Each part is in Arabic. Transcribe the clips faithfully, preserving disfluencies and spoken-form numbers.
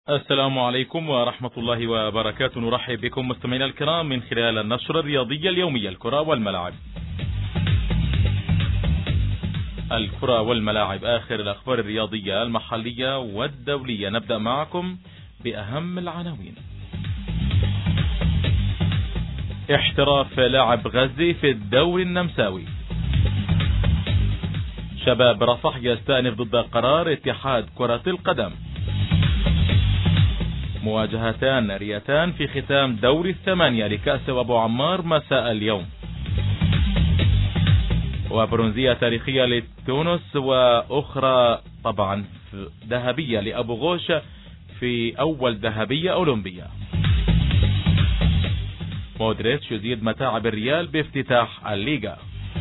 السلام عليكم ورحمة الله وبركاته. نرحب بكم مستمعينا الكرام من خلال النشرة الرياضية اليومية الكرة والملاعب. الكرة والملاعب، آخر الأخبار الرياضية المحلية والدولية. نبدأ معكم بأهم العناوين. احتراف لاعب غزي في الدوري النمساوي. شباب رفح يستأنف ضد قرار اتحاد كرة القدم. مواجهتان ناريتان في ختام دوري الثمانية لكأس أبو عمار مساء اليوم. وبرونزية تاريخية لتونس، وأخرى طبعا ذهبية لأبو غوش في أول ذهبية أولمبية. مودريتش يزيد متاعب الريال بافتتاح الليغا.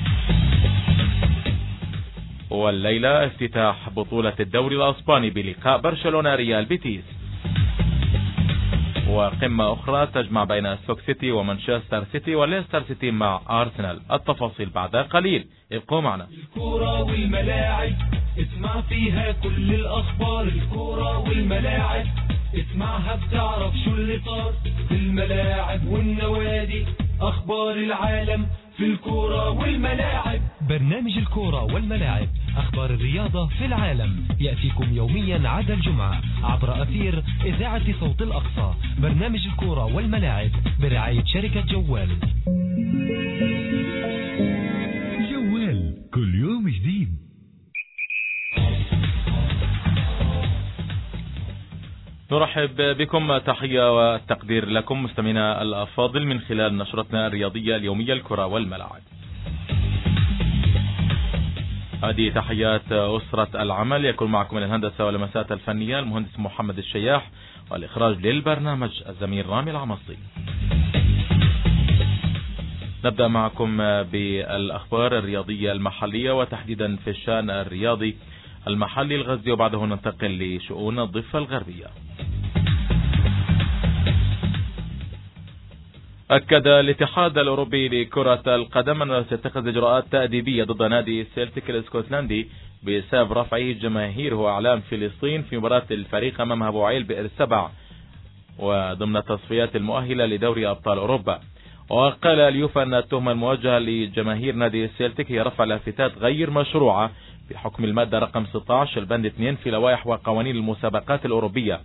والليلة افتتاح بطولة الدوري الأسباني بلقاء برشلونة ريال بيتيس. وقمة أخرى تجمع بين ستوك سيتي ومانشستر سيتي وليستر سيتي مع أرسنال. التفاصيل بعد قليل، ابقوا معنا. الكرة والملاعب اسمع فيها كل الأخبار. الكرة والملاعب اسمعها بتعرف شو اللي صار في الملاعب والنوادي. أخبار العالم في الكرة والملاعب. برنامج الكرة والملاعب، أخبار الرياضة في العالم، يأتيكم يوميا عدا الجمعة عبر أثير إذاعة صوت الأقصى. برنامج الكرة والملاعب برعاية شركة جوال. جوال كل يوم جديد. نرحب بكم، تحية والتقدير لكم مستمعينا الأفاضل من خلال نشرتنا الرياضية اليومية الكرة والملاعب. هذه تحيات أسرة العمل. يكون معكم من الهندسة واللمسات الفنية المهندس محمد الشياح، والإخراج للبرنامج الزميل رامي العمصي. نبدأ معكم بالأخبار الرياضية المحلية، وتحديدا في الشأن الرياضي المحلي الغزي، وبعده ننتقل لشؤون الضفة الغربية. أكد الاتحاد الأوروبي لكرة القدم أنه سيتخذ إجراءات تأديبية ضد نادي سيلتيك الاسكتلندي بسبب رفعه جماهيره أعلام فلسطين في مباراة الفريق أمام أبو عيل بئر السبع وضمن التصفيات المؤهلة لدوري أبطال أوروبا. وقال اليوفا أن التهمة الموجهة لجماهير نادي سيلتيك هي رفع لافتات غير مشروعة بحكم المادة رقم ستة عشر البند اثنين في لوائح وقوانين المسابقات الأوروبية.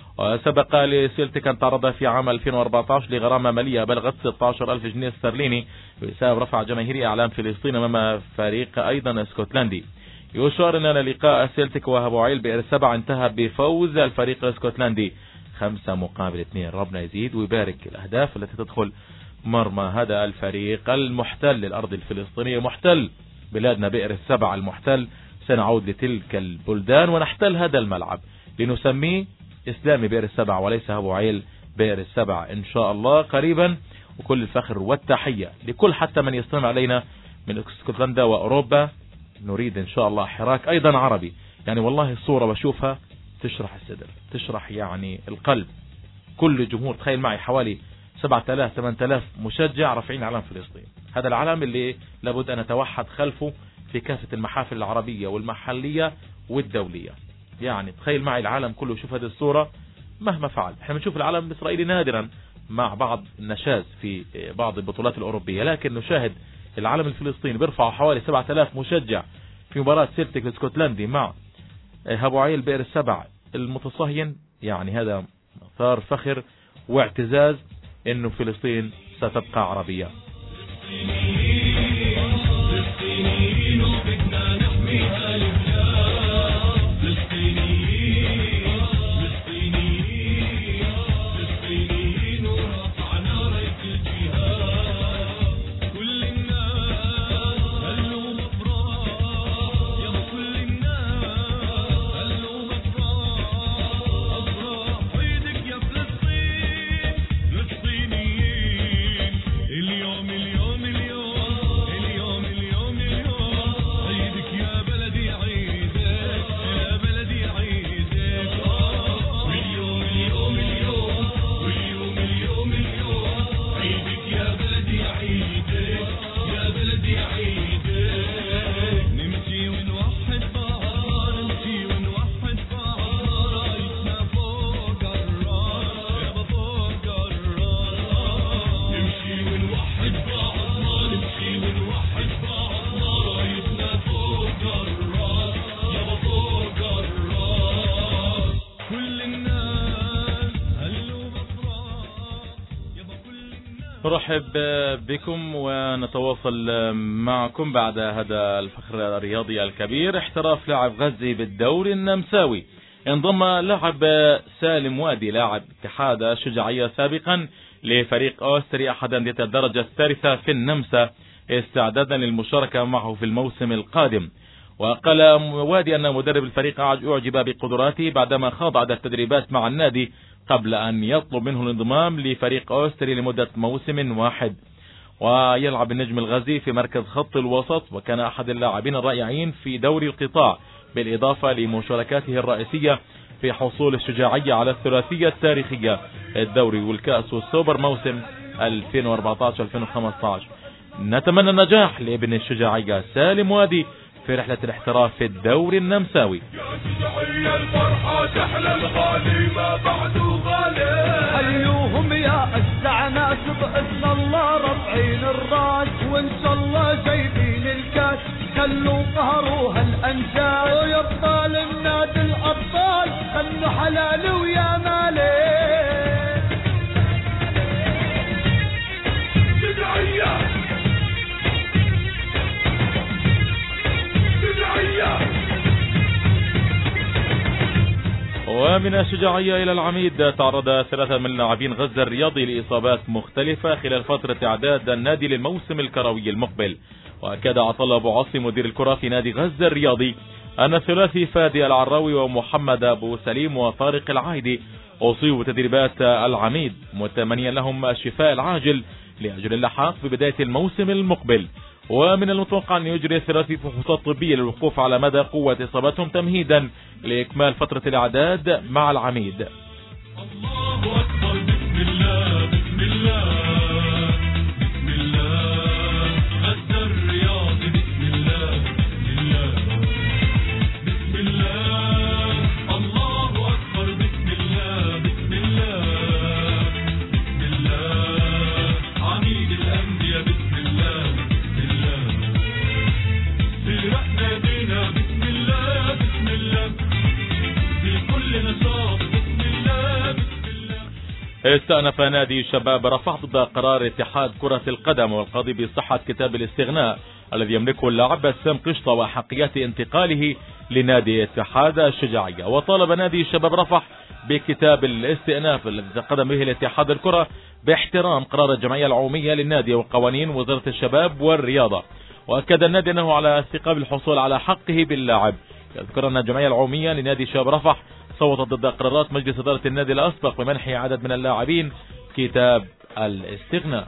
وسبق لسيلتيك أن تعرض في عام ألفين وأربعة عشر لغرامة مالية بلغت ستة عشر ألف جنيه استرليني بسبب رفع جماهير أعلام فلسطين أمام فريق أيضا اسكتلندي. يشار أن لقاء سيلتيك وأبو عيل بئر السبع انتهى بفوز الفريق الاسكتلندي خمسة مقابل اثنين. ربنا يزيد ويبارك. الأهداف التي تدخل مرمى هذا الفريق المحتل الأرض الفلسطينية، محتل بلادنا بئر السبع المحتل. سنعود لتلك البلدان ونحتل هذا الملعب لنسميه إسلامي بئر السبع وليس أبو عيل بئر السبع إن شاء الله قريبا. وكل الفخر والتحية لكل حتى من يستمع علينا من اسكتلندا وأوروبا. نريد إن شاء الله حراك أيضا عربي. يعني والله الصورة بشوفها تشرح الصدر، تشرح يعني القلب. كل جمهور، تخيل معي حوالي سبعة آلاف ثمانية آلاف مشجع رافعين علم فلسطين. هذا العلم اللي لابد أن نتوحد خلفه في كافة المحافل العربية والمحلية والدولية. يعني تخيل معي العالم كله يشوف هذه الصورة مهما فعل. احنا بنشوف العلم الإسرائيلي نادرا مع بعض النشاز في بعض البطولات الأوروبية، لكن نشاهد العلم الفلسطيني بيرفع حوالي سبعة آلاف مشجع في مباراة سيلتيك الاسكتلندي مع أبو عيل بئر السبع المتصهين. يعني هذا مثار فخر واعتزاز انه فلسطين ستبقى عربية. اليوم اليوم اليوم نرحب بكم ونتواصل معكم بعد هذا الفخر الرياضي الكبير. احتراف لاعب غزي بالدوري النمساوي. انضم لاعب سالم وادي لاعب اتحاد الشجاعية سابقا لفريق أوستري أحد أندية الدرجة الثالثة في النمسا استعدادا للمشاركة معه في الموسم القادم. وقال وادي أن مدرب الفريق أعجب بقدراته بعدما خاض عدد التدريبات مع النادي قبل أن يطلب منه الانضمام لفريق أوستري لمدة موسم واحد. ويلعب النجم الغزي في مركز خط الوسط، وكان أحد اللاعبين الرائعين في دوري القطاع بالإضافة لمشاركاته الرئيسية في حصول الشجاعية على الثلاثية التاريخية الدوري والكأس والسوبر موسم ألفين وأربعة عشر ألفين وخمسة عشر. نتمنى النجاح لابن الشجاعية سالم وادي في رحلة الاحتراف في الدوري النمساوي. حيوهم يا الزعناس بإذن الله رافعين الراس، وإن شاء الله جايبين الكاس، خلوا قهروها الأنجاز، يا أبطال النادي الأبطال خلوا حلال ويا مالي. ومن الشجاعية إلى العميد، تعرض ثلاثة من لاعبين غزة الرياضي لإصابات مختلفة خلال فترة إعداد النادي للموسم الكروي المقبل. وأكد عطلة أبو عاصم مدير الكرة في نادي غزة الرياضي أن الثلاثي فادي العراوي ومحمد أبو سليم وطارق العايدي أصيبوا تدريبات العميد، متمنيا لهم الشفاء العاجل لأجل اللحاق ببداية الموسم المقبل. ومن المتوقع أن يجري الثلاثي فحوصات طبية للوقوف على مدى قوة إصابتهم تمهيدا لإكمال فترة الإعداد مع العميد. الله أكبر. بسم الله بسم الله بسم الله غزة الرياضي. بسم الله بسم الله بسم الله الله أكبر. بسم الله بسم الله بسم الله عميد الأنبياء. بسم الله بسم الله سيرقنا بينا. بسم الله بسم الله في كل نشاط. بسم الله بسم الله. استأنف نادي شباب رفح ضد قرار اتحاد كرة القدم والقاضي بصحة كتاب الاستغناء الذي يملكه اللاعب بسام قشطة وحقية انتقاله لنادي اتحاد الشجاعية. وطالب نادي شباب رفح بكتاب الاستئناف الذي تقدم به الاتحاد الكرة باحترام قرار الجمعية العمومية للنادي وقوانين وزارة الشباب والرياضة. وأكد النادي أنه على ثقة بالحصول على حقه باللاعب. يذكر أن الجمعية العمومية لنادي شباب رفح صوتت ضد قرارات مجلس إدارة النادي الأسبق بمنح عدد من اللاعبين كتاب الاستغناء.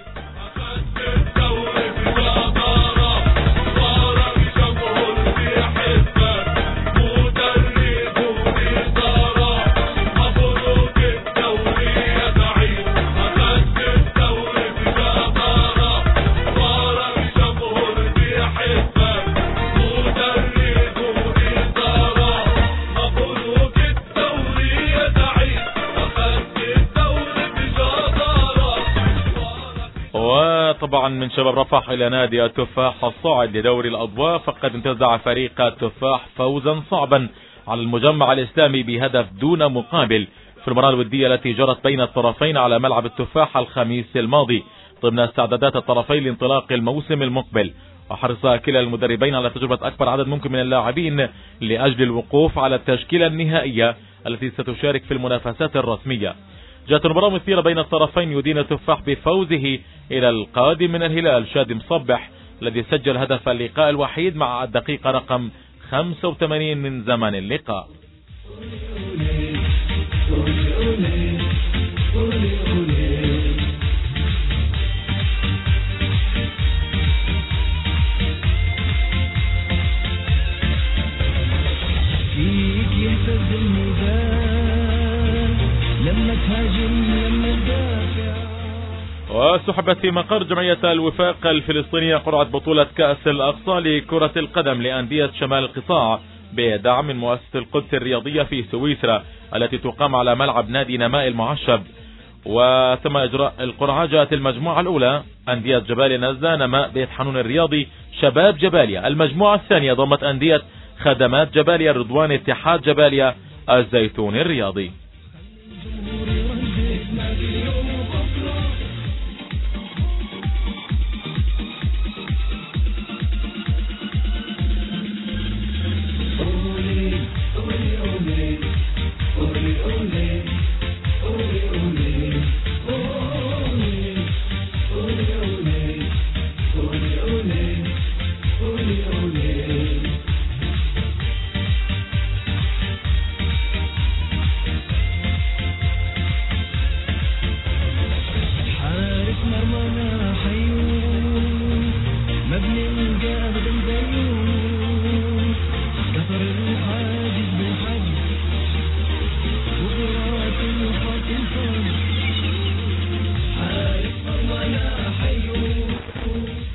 طبعا من شباب رفح إلى نادي التفاح الصاعد لدوري الأضواء، فقد انتزع فريق التفاح فوزا صعبا على المجمع الإسلامي بهدف دون مقابل في المباراة الودية التي جرت بين الطرفين على ملعب التفاح الخميس الماضي ضمن استعدادات الطرفين لانطلاق الموسم المقبل. وحرص كلا المدربين على تجربة أكبر عدد ممكن من اللاعبين لأجل الوقوف على التشكيلة النهائية التي ستشارك في المنافسات الرسمية. جاءت المباراة مثيرة بين الطرفين يدين التفاح بفوزه إلى القادم من الهلال شادي مصبح الذي سجل هدف اللقاء الوحيد مع الدقيقة رقم خمسة وثمانين من زمن اللقاء. وسحبت في مقر جمعية الوفاق الفلسطينية قرعة بطولة كأس الأقصى لكرة القدم لأندية شمال القطاع بدعم من مؤسسة القدس الرياضية في سويسرا التي تقام على ملعب نادي نماء المعشب. وتم إجراء القرعة. جاءت المجموعة الأولى أندية جباليا نزلة، نماء بيت حنون الرياضي، شباب جباليا. المجموعة الثانية ضمت أندية خدمات جباليا، رضوان، اتحاد جباليا، الزيتون الرياضي.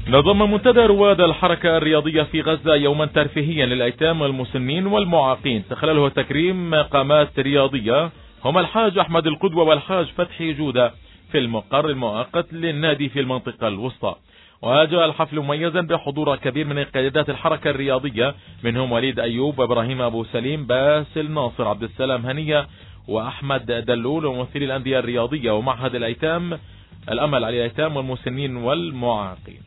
نظم منتدى رواد الحركة الرياضية في غزة يوما ترفيهيا للأيتام والمسنين والمعاقين تخلله تكريم مقامات رياضية هم الحاج أحمد القدوة والحاج فتحي جودة في المقر المؤقت للنادي في المنطقة الوسطى. وجاء الحفل مميزا بحضور كبير من قيادات الحركة الرياضية منهم وليد أيوب وإبراهيم أبو سليم باسل ناصر عبد السلام هنية وأحمد دلول وممثلي الأندية الرياضية ومعهد الأيتام الأمل على الأيتام والمسنين والمعاقين.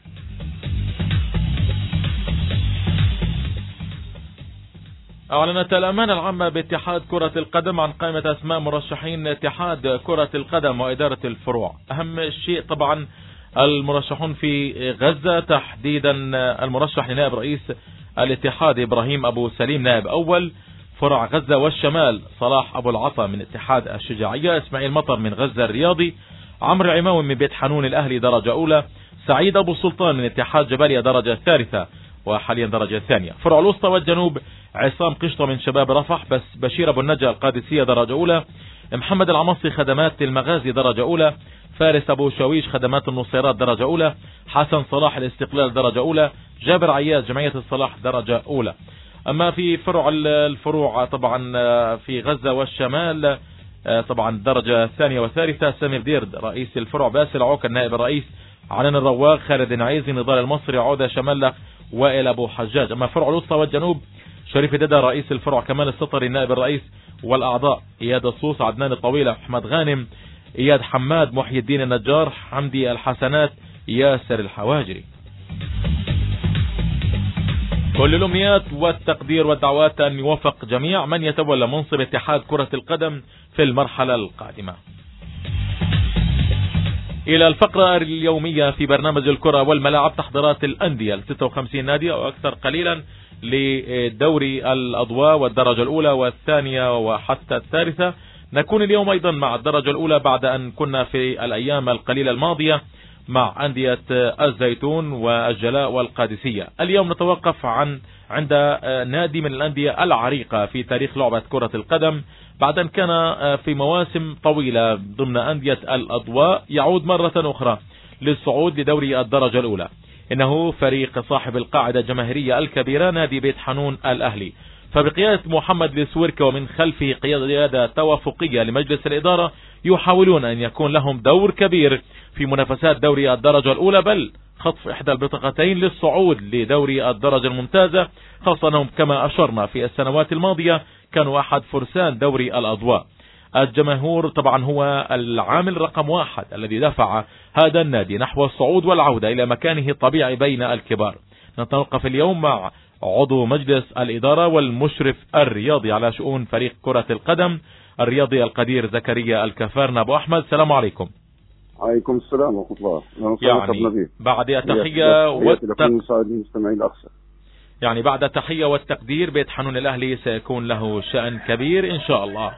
أعلنت الأمانة العامة باتحاد كرة القدم عن قائمة أسماء مرشحين اتحاد كرة القدم وإدارة الفروع. أهم شيء طبعا المرشحون في غزة، تحديدا المرشح لنائب رئيس الاتحاد إبراهيم أبو سليم نائب أول فرع غزة والشمال، صلاح أبو العطا من اتحاد الشجاعية، إسماعيل مطر من غزة الرياضي، عمرو عماوي من بيت حنون الأهلي درجة أولى، سعيد أبو سلطان من اتحاد جباليا درجة ثالثة وحاليا درجة ثانية. فرع الوسطى والجنوب عصام قشطة من شباب رفح، بس بشير أبو النجا القادسية درجة أولى، محمد العمصي خدمات المغازي درجة أولى، فارس أبو شاويش خدمات النصيرات درجة أولى، حسن صلاح الاستقلال درجة أولى، جابر عياد جمعية الصلاح درجة أولى. أما في فرع الفروع طبعا في غزة والشمال طبعا درجة ثانية وثالثة، سامي بدير رئيس الفرع، باسل عوكا النائب الرئيس، عنان الرواق، خالد نعيزي، نضال المصري، عودة شمالة، وائل أبو حجاج. أما فرع الوسطى والجنوب شريف ددا رئيس الفرع، كمال السطري النائب الرئيس، والأعضاء إياد الصوص، عدنان الطويلة، أحمد غانم، إياد حماد، محي الدين النجار، حمدي الحسنات، ياسر الحواجري. كل الأمنيات والتقدير والدعوات أن يوفق جميع من يتولى منصب اتحاد كرة القدم في المرحلة القادمة. إلى الفقرة اليومية في برنامج الكرة والملاعب، تحضيرات الأندية ال ستة وخمسين نادي أو أكثر قليلا لدوري الأضواء والدرجة الأولى والثانية وحتى الثالثة. نكون اليوم أيضا مع الدرجة الأولى بعد أن كنا في الأيام القليلة الماضية مع أندية الزيتون والجلاء والقادسية. اليوم نتوقف عن عند نادي من الأندية العريقة في تاريخ لعبة كرة القدم بعد أن كان في مواسم طويلة ضمن أندية الأضواء، يعود مرة أخرى للصعود لدوري الدرجة الأولى. إنه فريق صاحب القاعدة الجماهيرية الكبيرة نادي بيت حنون الأهلي، فبقيادة محمد لسويركا ومن خلفه قيادة توافقية لمجلس الإدارة يحاولون أن يكون لهم دور كبير في منافسات دوري الدرجة الأولى، بل خطف إحدى البطاقتين للصعود لدوري الدرجة الممتازة، خاصة أنهم كما أشرنا في السنوات الماضية كانوا أحد فرسان دوري الأضواء. الجمهور طبعا هو العامل رقم واحد الذي دفع هذا النادي نحو الصعود والعودة إلى مكانه الطبيعي بين الكبار. نتوقف اليوم مع عضو مجلس الإدارة والمشرف الرياضي على شؤون فريق كرة القدم الرياضي القدير زكريا الكفارنا. أبو أحمد السلام عليكم. عليكم السلام ورحمة الله. يعني بعد التحية والتقدير يعني بعد التحية والتقدير بيت حنون الأهلي سيكون له شأن كبير إن شاء الله.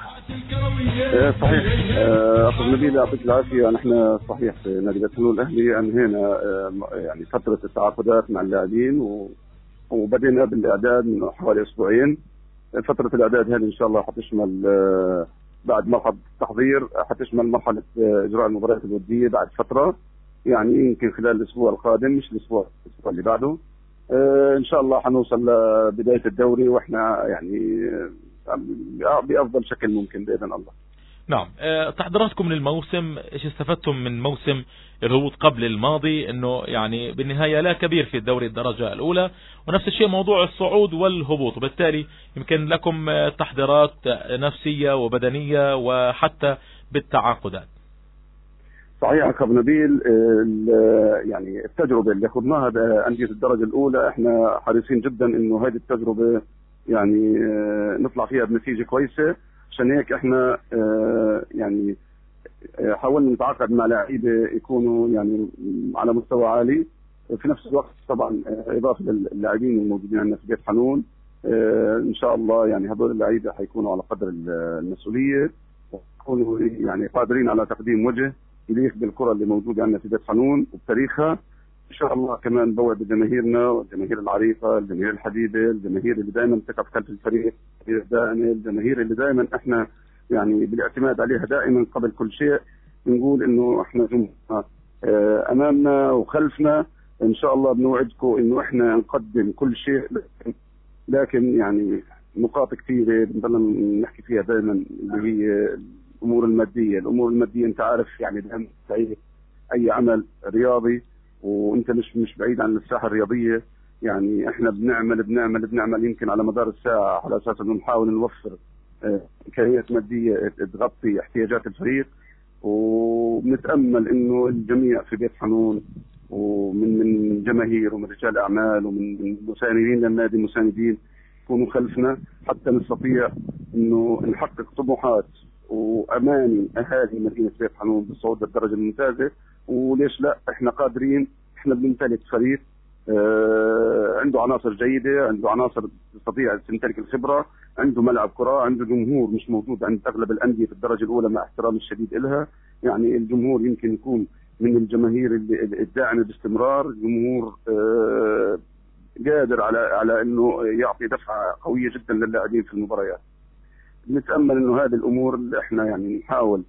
صحيح أخذ نبيل يعطيك العافية. نحن صحيح في نادي بيت حنون الأهلي أنهينا يعني فترة التعاقدات مع اللاعبين و... وبدينا بالإعداد من حوالي أسبوعين. فترة الإعداد هذه إن شاء الله حتشمل بعد مرحلة التحضير حتشمل مرحلة إجراء المباريات الودية بعد فترة، يعني يمكن خلال الأسبوع القادم مش الأسبوع الأسبوع اللي بعده إن شاء الله حنوصل لبداية الدوري وإحنا يعني بأفضل شكل ممكن بإذن الله. نعم. تحضيراتكم للموسم، ايش استفدتم من موسم الهبوط قبل الماضي؟ انه يعني بالنهاية لا كبير في الدوري الدرجة الاولى، ونفس الشيء موضوع الصعود والهبوط، وبالتالي يمكن لكم تحضيرات نفسية وبدنية وحتى بالتعاقدات. صحيح أخ نبيل، يعني التجربة اللي أخذناها بأندية الدرجة الأولى احنا حريصين جدا انه هذه التجربة يعني نطلع فيها بنتيجة كويسة. عشان هيك احنا يعني حاولنا نتعاقد مع لاعبين يكونوا يعني على مستوى عالي، في نفس الوقت طبعا اضافه للاعبين الموجودين عندنا في بيت حنون ان شاء الله يعني هذول اللاعبين حيكونوا على قدر المسؤوليه ويكونوا يعني قادرين على تقديم وجه يليق بالكره اللي موجوده عندنا في بيت حنون وبتاريخها. ان شاء الله كمان بوعد جماهيرنا والجماهير العريقه، الجماهير الحبيبه، الجماهير اللي دائما تقف خلف الفريق، دائما الجماهير اللي دائما احنا يعني بالاعتماد عليها دائما قبل كل شيء نقول انه احنا جمهورنا امامنا وخلفنا، ان شاء الله بنوعدكم انه احنا نقدم كل شيء، لكن, لكن يعني نقاط كثيره بنضل نحكي فيها دائما اللي هي الامور الماديه. الامور الماديه انت عارف يعني دائما اي عمل رياضي وانت مش مش بعيد عن الساحه الرياضيه، يعني احنا بنعمل بنعمل بنعمل يمكن على مدار الساعه على اساس انه نحاول نوفر امكانيات ماديه تغطي احتياجات الفريق، وبنتامل انه الجميع في بيت حنون ومن من جماهير ومن رجال اعمال ومن مساندين للنادي مساندين يكونوا خلفنا حتى نستطيع انه نحقق طموحات واماني اهالي مدينه بيت حنون بالصعود للدرجه الممتازه. وليش لا، احنا قادرين، احنا بنمتلك فريق آه عنده عناصر جيده، عنده عناصر تستطيع تمتلك الخبره، عنده ملعب كره، عنده جمهور مش موجود عند اغلب الانديه في الدرجه الاولى مع احترامي الشديد لها. يعني الجمهور يمكن يكون من الجماهير الداعمه باستمرار، جمهور آه قادر على على انه يعطي دفعه قويه جدا للاعبين في المباريات. نتامل انه هذه الامور اللي احنا يعني نحاول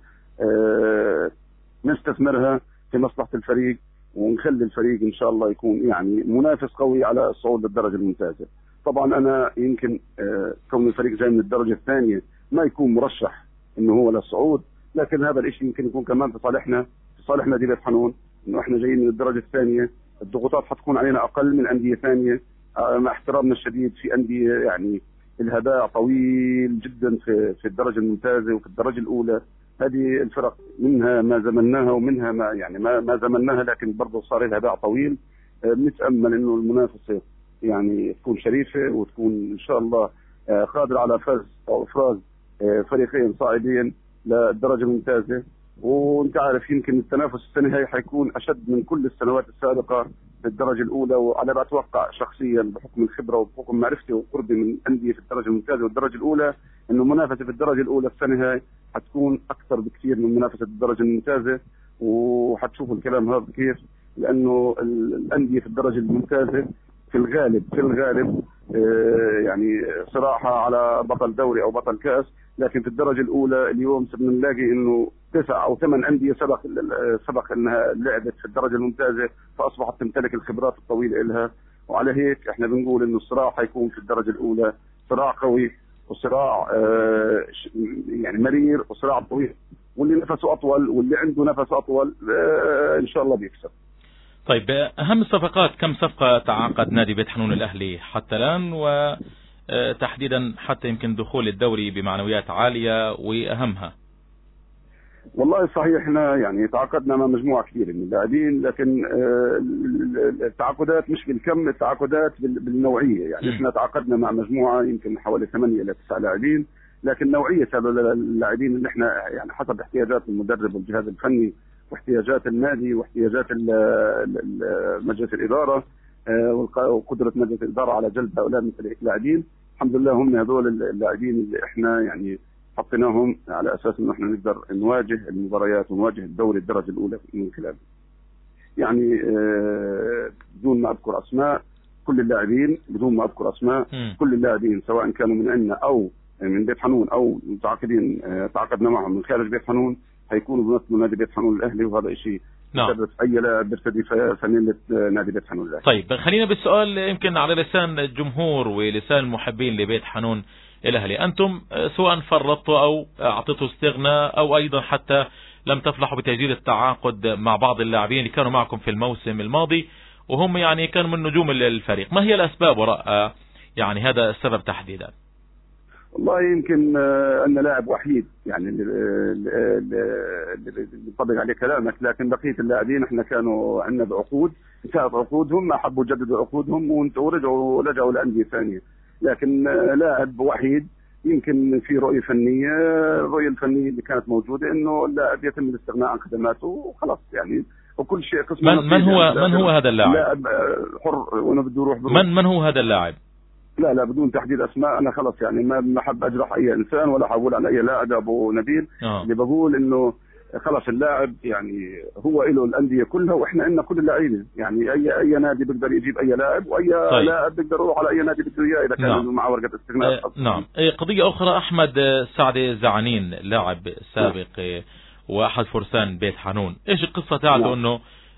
آه نستثمرها في مصلحه الفريق، ونخلي الفريق ان شاء الله يكون يعني منافس قوي على الصعود للدرجه الممتازه. طبعا انا يمكن آه كون الفريق جاي من الدرجه الثانيه ما يكون مرشح انه هو للصعود، لكن هذا الشيء يمكن يكون كمان في صالحنا، في صالح نادي بيت حنون، انه احنا جايين من الدرجه الثانيه، الضغوطات حتكون علينا اقل من انديه ثانيه، آه مع احترامنا الشديد في انديه يعني الهباء طويل جدا في في الدرجه الممتازه وفي الدرجه الاولى. هذه الفرق منها ما زمناها ومنها ما يعني ما ما زمناها، لكن برضه صار لها باع طويل. بنتامل انه المنافسه يعني تكون شريفه وتكون ان شاء الله قادره على فوز او افراز فريقين صاعدين للدرجه الممتازه. وانت عارف يمكن التنافس السنه هي حيكون اشد من كل السنوات السابقه في الدرجه الاولى، وانا بتوقع شخصيا بحكم الخبره وبحكم معرفتي وقربي من انديه في الدرجه الممتازه والدرجه الاولى انه المنافسه في الدرجه الاولى السنه هاي حتكون اكثر بكثير من منافسه الدرجه الممتازه. وحتشوفوا الكلام هذا كيف، لانه الانديه في الدرجه الممتازه في الغالب في الغالب آه يعني صراحه على بطل دوري او بطل كاس، لكن في الدرجه الاولى اليوم صرنا نلاقي انه تسع او ثمان انديه سبق سبق انها لعبت في الدرجه الممتازه، فاصبحت تمتلك الخبرات الطويله لها. وعلى هيك احنا بنقول انه الصراع حيكون في الدرجه الاولى صراع قوي وصراع آه يعني مرير وصراع طويل، واللي نفسه اطول واللي عنده نفس اطول آه ان شاء الله بيكسب. طيب اهم الصفقات، كم صفقه تعاقد نادي بيت حنون الاهلي حتى الان، وتحديدا حتى يمكن دخول الدوري بمعنويات عاليه واهمها؟ والله صحيح احنا يعني تعاقدنا مع مجموعه كبيره من اللاعبين، لكن التعاقدات مش بالكم، التعاقدات بالنوعيه. يعني م. احنا تعاقدنا مع مجموعه يمكن حوالي ثمانية الى تسعة لاعبين، لكن نوعيه اللاعبين اللي احنا يعني حسب احتياجات المدرب والجهاز الفني واحتياجات النادي واحتياجات مجلس الاداره وقدره مجلس الاداره على جلب هؤلاء من اللاعبين. الحمد لله هم هذول اللاعبين اللي احنا يعني حطيناهم على اساس انه احنا نقدر نواجه المباريات ونواجه الدوري الدرجه الاولى من خلاله. يعني آه بدون ما اذكر اسماء كل اللاعبين، بدون ما اذكر اسماء م. كل اللاعبين سواء كانوا من عندنا او من بيت حنون او متعاقدين آه تعاقدنا معهم من خارج بيت حنون، هيكونوا بيمثلوا نادي بيت حنون الاهلي، وهذا شيء نعم. اي لاعب بيرتدي فانيله نادي بيت حنون الاهلي. طيب خلينا بالسؤال يمكن على لسان الجمهور ولسان المحبين لبيت حنون الاهلي، انتم سواء فرطتوا او اعطيتوا استغناء او ايضا حتى لم تفلحوا بتجديد التعاقد مع بعض اللاعبين اللي كانوا معكم في الموسم الماضي وهم يعني كانوا من نجوم الفريق، ما هي الاسباب وراء يعني هذا السبب تحديدا؟ والله يمكن أن لاعب وحيد يعني اللي بيطبق عليه كلامك، لكن بقية اللاعبين احنا كانوا عندنا بعقود انتهت عقودهم، ما حبوا يجددوا عقودهم ورجعوا رجعوا لأندية ثانية. لكن لاعب وحيد يمكن في رؤية فنية، الرؤية الفنية اللي كانت موجودة انه اللاعب يتم الاستغناء عن خدماته وخلاص يعني، وكل شيء قسم. من, من هو من هو هذا اللاعب؟ لاعب حر وانا بده يروح بروح. من من هو هذا اللاعب؟ لا لا بدون تحديد اسماء، انا خلص يعني ما ما حب اجرح اي انسان ولا حقول على اي لاعب ابو نبيل. آه. اللي بقول انه خلص اللاعب يعني هو له الانديه كلها واحنا عندنا كل اللعيبه، يعني اي اي نادي بيقدر يجيب اي لاعب واي طيب. لاعب بيقدر يروح على اي نادي بده اياه اذا كان نعم. معه ورقه استغناء. آه نعم. قضيه اخرى، احمد سعد زعنين لاعب سابق نعم. واحد فرسان بيت حنون، ايش القصه تاعته؟ نعم. انه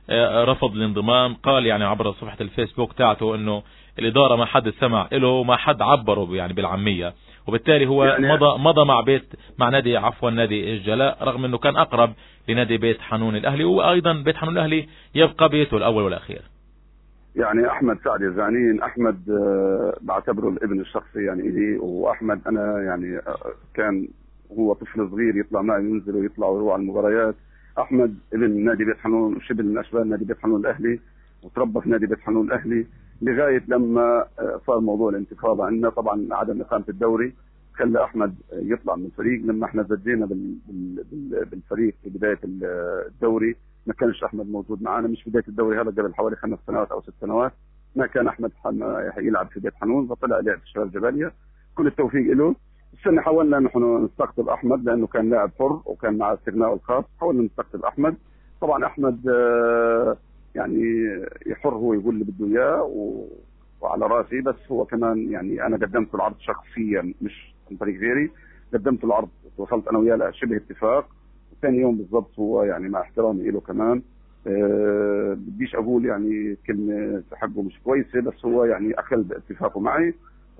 رفض الانضمام، قال يعني عبر صفحة الفيسبوك تاعته انه الادارة ما حد سمع له وما حد عبره يعني بالعامية، وبالتالي هو يعني مضى مضى مع بيت مع نادي عفوا نادي الجلاء، رغم انه كان اقرب لنادي بيت حنون الاهلي، وايضا بيت حنون الاهلي يبقى بيته الاول والاخير. يعني احمد سعد الزعنين، احمد بعتبره الابن الشخصي يعني الي، واحمد انا يعني كان هو طفل صغير يطلع معي ينزل ويطلع ويروح على المباريات. احمد ابن نادي بيت حنون وشبه من اشبال نادي بيت حنون الاهلي، وتربى في نادي بيت حنون الاهلي لغايه لما صار موضوع الانتفاضه عندنا. طبعا عدم اقامه الدوري خلى احمد يطلع من الفريق. لما احنا زجينا بالفريق في بدايه الدوري ما كانش احمد موجود معنا، مش بدايه الدوري هذا، قبل حوالي خمس سنوات او ست سنوات ما كان احمد يلعب في بيت حنون، فطلع لعب في شباب جباليا. كل التوفيق له. السنه حاولنا نحن نستقطب احمد لانه كان لاعب حر وكان مع استغناء الخاص، حاولنا نستقطب احمد. طبعا احمد يعني يحر هو يقول اللي بده اياه وعلى راسي، بس هو كمان يعني انا قدمت العرض شخصيا مش عن طريق غيري، قدمت العرض وصلت انا وياه شبه اتفاق. ثاني يوم بالضبط هو يعني مع احترامي له كمان أه بديش اقول يعني كلمه في حقه مش كويسه، بس هو يعني اخذ اتفاقه معي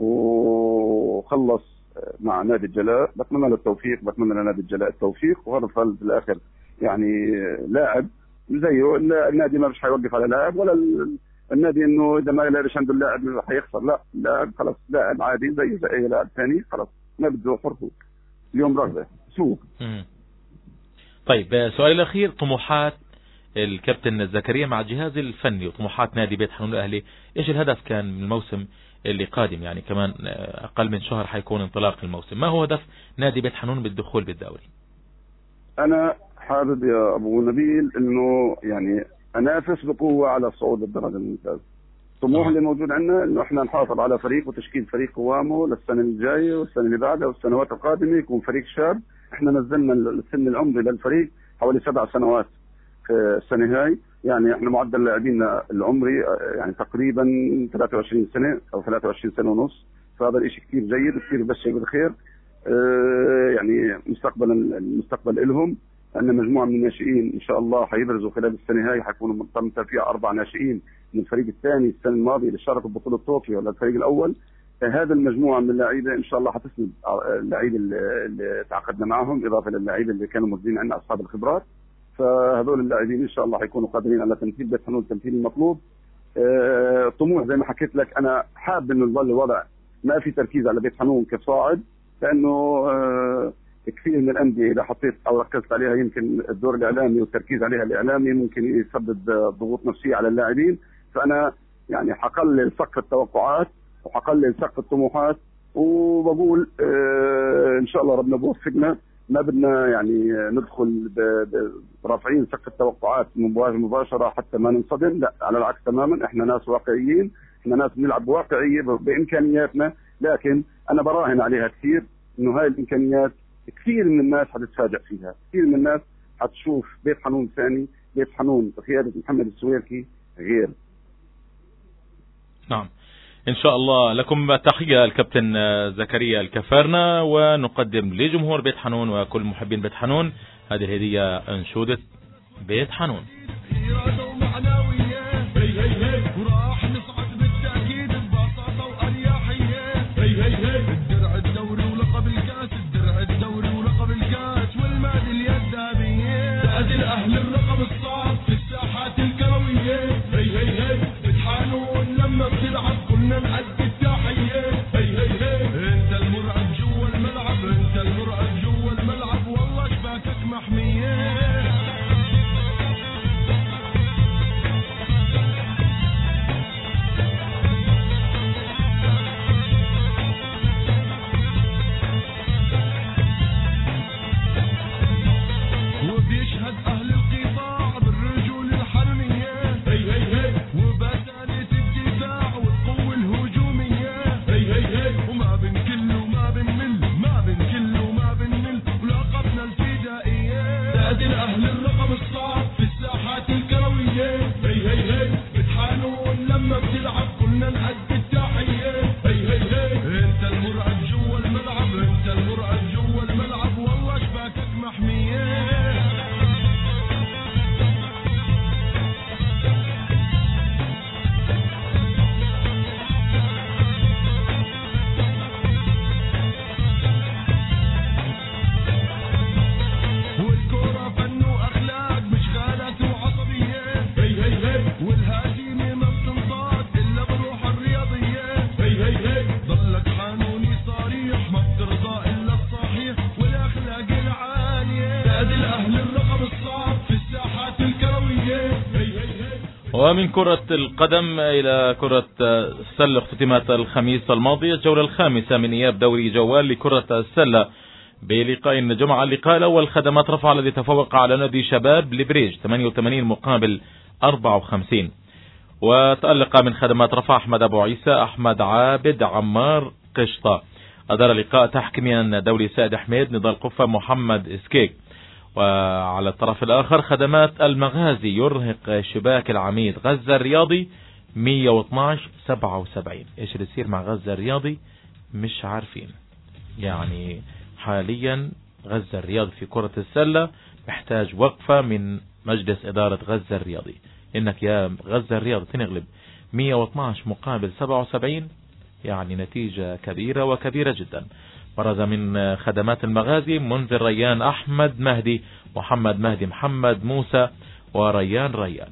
وخلص مع نادي الجلاء. بتمنى له التوفيق، بتمنى لنادي الجلاء التوفيق، وهذا فعل في الاخر يعني لاعب زيه. النادي ما مش حيوقف على لاعب، ولا النادي انه اذا ما لعبش عنده اللاعب حيخسر، لا، لاعب خلاص لاعب عادي زي زي اي لاعب ثاني، خلاص ما بده حرته. اليوم رغبه سوق. طيب سؤال الاخير، طموحات الكابتن زكريا مع الجهاز الفني وطموحات نادي بيت حنون الاهلي، ايش الهدف كان من الموسم اللي قادم؟ يعني كمان اقل من شهر حيكون انطلاق الموسم، ما هو هدف نادي بيت حنون بالدخول بالدوري؟ انا حابب يا ابو نبيل انه يعني انافس بقوه على الصعود للدرجه الممتازه. الطموح اللي موجود عندنا انه احنا نحافظ على فريق وتشكيل فريق قوامه للسنه الجايه والسنه اللي بعدها والسنوات القادمه، يكون فريق شاب. احنا نزلنا السن العمري للفريق حوالي سبع سنوات في السنه هاي، يعني احنا معدل لاعبينا العمري يعني تقريبا ثلاثة وعشرين سنه او ثلاثة وعشرين سنه ونص، فهذا الشيء كثير جيد وكثير يبشر بالخير. اه يعني مستقبلا المستقبل لهم، عندنا مجموعه من الناشئين ان شاء الله حيبرزوا خلال السنه هاي، حيكونوا مرتبطه فيها اربع ناشئين من الفريق الثاني السنه الماضيه اللي شاركوا ببطوله طوكيو للفريق الاول. هذا المجموعه من اللعيبه ان شاء الله حتسند اللعيبه اللي تعاقدنا معهم، اضافه للعيبه اللي كانوا موجودين عندنا اصحاب الخبرات. فهذول اللاعبين ان شاء الله حيكونوا قادرين على تمثيل بيت حنون التمثيل المطلوب. أه طموح زي ما حكيت لك، انا حاب انه يظل الوضع ما في تركيز على بيت حنون كصاعد، لانه أه كثير من الانديه اذا حطيت او ركزت عليها يمكن الدور الاعلامي والتركيز عليها الاعلامي ممكن يسبب ضغوط نفسيه على اللاعبين. فانا يعني حقلل سقف التوقعات وحقلل سقف الطموحات، وبقول اه ان شاء الله ربنا بوفقنا. ما بدنا يعني ندخل برافعين سقف التوقعات من مواجهه مباشره حتى ما ننصدم، لا، على العكس تماما. احنا ناس واقعيين، احنا ناس بنلعب بواقعيه بامكانياتنا، لكن انا براهن عليها كثير انه هاي الامكانيات كثير من الناس حتتفاجئ فيها، كثير من الناس حتشوف بيت حنون ثاني، بيت حنون بقياده محمد السويركي غير. نعم إن شاء الله. لكم تحية الكابتن زكريا الكفارنة، ونقدم لجمهور بيت حنون وكل محبين بيت حنون هذه الهدية، أنشودة بيت حنون. لأهل الرقم الصعب في الساحات الكروية. ومن كرة القدم إلى كرة السلة، اختتمت الخميس الماضي الجولة الخامسة من إياب دوري جوال لكرة السلة بلقاء الجمعة. اللقاء الأول خدمات رفح الذي تفوق على نادي شباب لبريج ثمانية وثمانين مقابل أربعة وخمسين. وتألق من خدمات رفح أحمد أبو عيسى، أحمد عابد، عمار قشطة. أدار اللقاء تحكيميا دولي سائد حميد، نضال قفة، محمد اسكيك. وعلى الطرف الآخر خدمات المغازي يرهق شباك العميد غزة الرياضي مية واثناش سبعة وسبعين. ايش اللي يصير مع غزة الرياضي مش عارفين. يعني حاليا غزة الرياضي في كرة السلة محتاج وقفة من مجلس إدارة غزة الرياضي. إنك يا غزة الرياضي تنغلب مية واثناش مقابل سبعة وسبعين، يعني نتيجة كبيرة وكبيرة جدا. برز من خدمات المغازي منذر ريان، أحمد مهدي، محمد مهدي، محمد موسى، وريان ريان.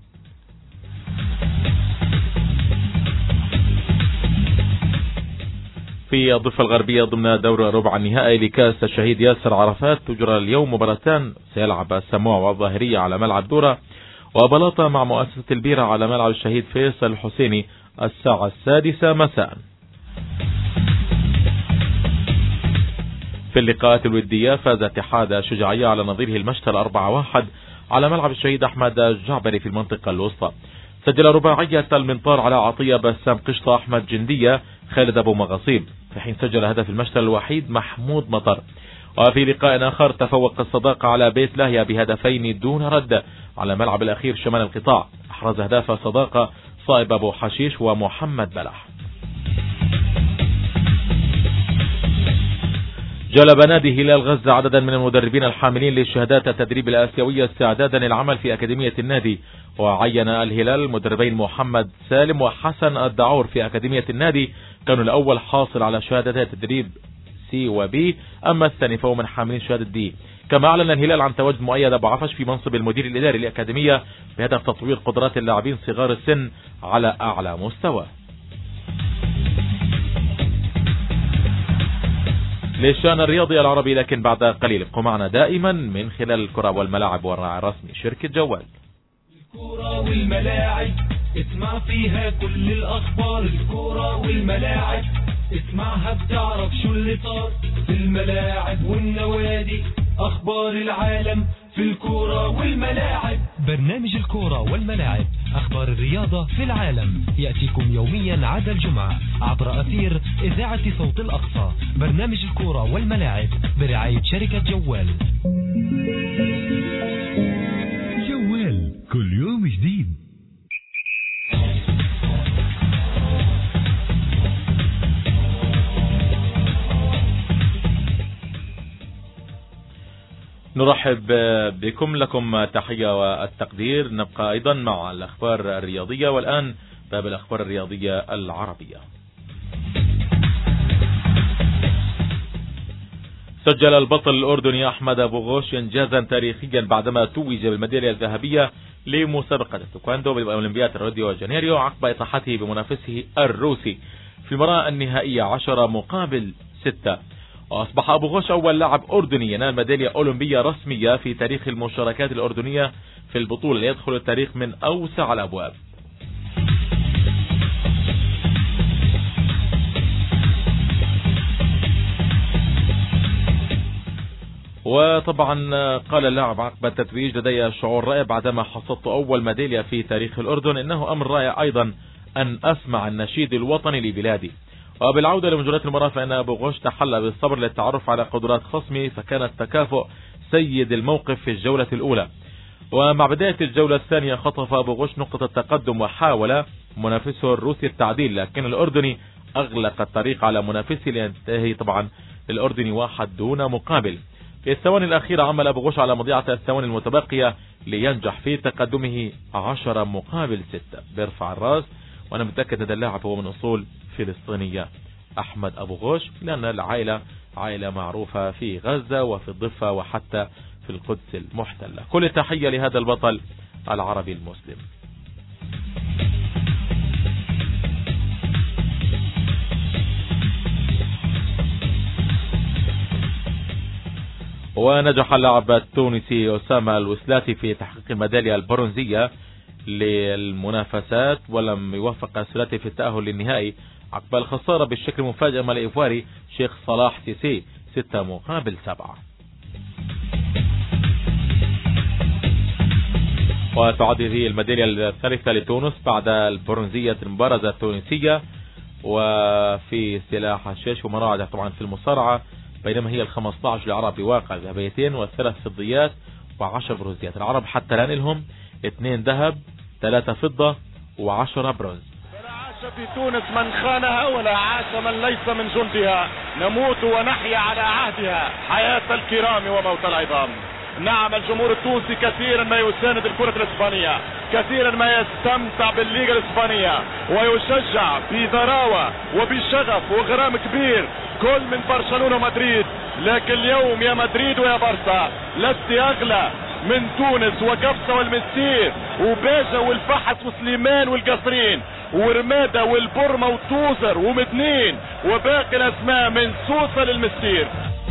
في الضفة الغربية ضمن دور ربع النهائي لكأس الشهيد ياسر عرفات تجرى اليوم مباراتان. سيلعب السموع والظاهرية على ملعب دورة، وبلاطة مع مؤسسة البيرة على ملعب الشهيد فيصل الحسيني الساعة السادسة مساء. في اللقاءات الودية فاز اتحاد الشجاعية على نظيره المشتل أربعة واحد على ملعب الشهيد أحمد الجعبري في المنطقة الوسطى. سجل رباعية المنطار على عطية، بسام قشطة، أحمد جندية، خالد أبو مغاصيب، في حين سجل هدف المشتل الوحيد محمود مطر. وفي لقاء آخر تفوق الصداقة على بيت لاهيا بهدفين دون رد على ملعب الأخير شمال القطاع. أحرز أهداف الصداقة صائب أبو حشيش ومحمد بلح. جلب نادي هلال غزة عددا من المدربين الحاملين للشهادات التدريب الآسيوية استعدادا للعمل في أكاديمية النادي. وعين الهلال المدربين محمد سالم وحسن الدعور في أكاديمية النادي، كانوا الأول حاصل على شهادة تدريب سي وبي، أما الثاني فهو من حاملين شهادة دي. كما أعلن الهلال عن تواجد مؤيد أبو عفش في منصب المدير الإداري للأكاديمية بهدف تطوير قدرات اللاعبين صغار السن على أعلى مستوى. للشأن الرياضي العربي لكن بعد قليل، ابقوا معنا دائما من خلال الكرة والملاعب والراعي الرسمي شركة جوال. الكرة والملاعب اسمع فيها كل الأخبار. الكرة والملاعب اسمعها بتعرف شو اللي صار في الملاعب والنوادي، أخبار العالم في الكرة والملاعب. برنامج الكرة والملاعب، أخبار الرياضة في العالم، يأتيكم يوميا عدا الجمعة عبر أثير إذاعة صوت الأقصى. برنامج الكرة والملاعب برعاية شركة جوال. جوال كل يوم جديد. نرحب بكم، لكم تحية والتقدير. نبقى أيضا مع الأخبار الرياضية، والآن باب الأخبار الرياضية العربية. سجل البطل الأردني أحمد أبو غوش إنجازا تاريخيا بعدما توج بالميدالية الذهبية لمسابقة التايكوندو بالأولمبياد ريو دي جانيريو عقب إطاحته بمنافسه الروسي في المباراة النهائية عشرة مقابل ستة. وأصبح أبو غوش أول لاعب أردني ينال ميدالية أولمبية رسمية في تاريخ المشاركات الأردنية في البطولة، ليدخل التاريخ من أوسع الأبواب. وطبعا قال اللاعب عقب التتويج: لدي شعور رائع بعدما حصدت أول ميدالية في تاريخ الأردن، إنه أمر رائع أيضا أن أسمع النشيد الوطني لبلادي. وبالعودة لمجريات المباراة فإن أبو غوش تحلى بالصبر للتعرف على قدرات خصمه، فكان التكافؤ سيد الموقف في الجولة الأولى. ومع بداية الجولة الثانية خطف أبو غوش نقطة التقدم وحاول منافسه الروسي التعديل، لكن الأردني أغلق الطريق على منافسه لينتهي طبعا الأردني واحد دون مقابل. في الثواني الأخيرة عمل أبو غوش على مضيعة الثواني المتبقية لينجح في تقدمه عشرة مقابل ستة. بيرفع الراس، وأنا متأكد أن اللاعب هو من أصول فلسطينية أحمد أبو غوش، لأن العائلة عائلة معروفة في غزة وفي الضفة وحتى في القدس المحتلة. كل تحية لهذا البطل العربي المسلم. ونجح اللاعب التونسي أسامة الوسلاتي في تحقيق الميدالية البرونزية للمنافسات، ولم يوفق السلاتي في التأهل للنهائي عقب الخسارة بالشكل المفاجئ من الإيفواري شيخ صلاح سيسي ستة مقابل سبعة. وتعد هذه الميدالية الثالثة لتونس بعد البرونزية المبارزة التونسية وفي سلاح الشيش ومراعدة طبعا في المصارعة، بينما هي الخمسة عشر للعرب بواقع ذهبيتين وثلاث فضيات وعشر برونزيات. العرب حتى الآن لهم اثنين ذهب ثلاثة فضة وعشرة برونز. لا عاش في تونس من خانها ولا عاش من ليس من جندها، نموت ونحيا على عهدها حياة الكرام وموت العظام. نعم الجمهور التونسي كثيرا ما يساند الكرة الإسبانية، كثيرا ما يستمتع بالليغا الإسبانية ويشجع بضراوة وبشغف وغرام كبير كل من برشلونة ومدريد. لكن اليوم يا مدريد ويا برشا لست أغلى من تونس وقفصة والمسير وباجة والفحص وسليمان والقصرين ورمادة والبرمة وتوزر ومدنين وباقي الأسماء من سوسة للمسير.